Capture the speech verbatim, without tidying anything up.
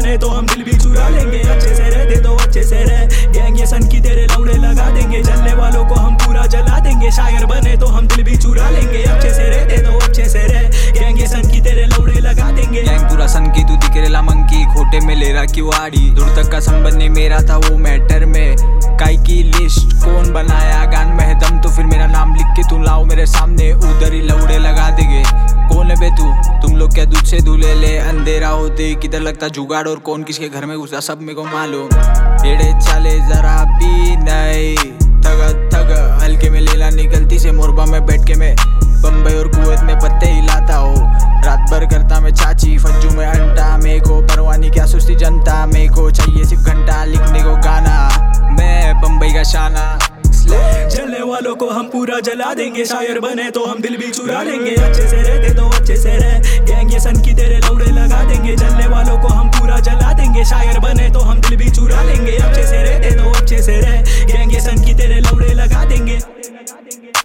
बने तो हम दिल भी चुरा लेंगे। अच्छे से रहते तो अच्छे से रह, गैंग ये सन की तेरे लौड़े लगा देंगे। जलने वालों को हम पूरा जला देंगे। शायर बने तो हम दिल भी चुरा लेंगे। अच्छे से रहते तो अच्छे से रह, गैंग ये सन की तेरे लौड़े लगा देंगे। गैंग पूरा सन की तू दिखेला मंकी, खोटे में ले रहा क्यों आड़ी। दूर तक का संबंध नहीं मेरा था वो मैटर में, काई की लिस्ट कौन बनाया। गान में है दम तो फिर मेरा नाम लिख के तू लाओ मेरे सामने, उधर ही लौड़े लगा देंगे। कौन है बे तू, तुम लोग क्या दूध से दूल्हे ले। अंधेरा होते किधर लगता जुगाड़, और कौन किसके घर में घुसा सब मेरे को मालूम। एड़े चाले जरा भी नहीं, थग थग हल्के में लेला निकलती से मोरबा में बैठ के मैं बम्बई और कुवैत में पत्ते हिलाता हो। रात भर करता मैं चाची फज्जू में अंटा, मेरे को परवानी क्या सुस्ती जनता। मेरे को चाहिए सिर्फ घंटा लिखने को गाना, मैं बम्बई का शाना। जलने वालों को हम पूरा जला देंगे। शायर बने तो हम दिल भी चुरा लेंगे। अच्छे से रहते तो अच्छे से रह, गैंग ये सन की तेरे लौड़े लगा देंगे। जलने वालों को हम पूरा जला देंगे। शायर बने तो हम दिल भी चुरा लेंगे। अच्छे से रहते तो अच्छे से रह, गैंग ये सन की तेरे लौड़े लगा देंगे।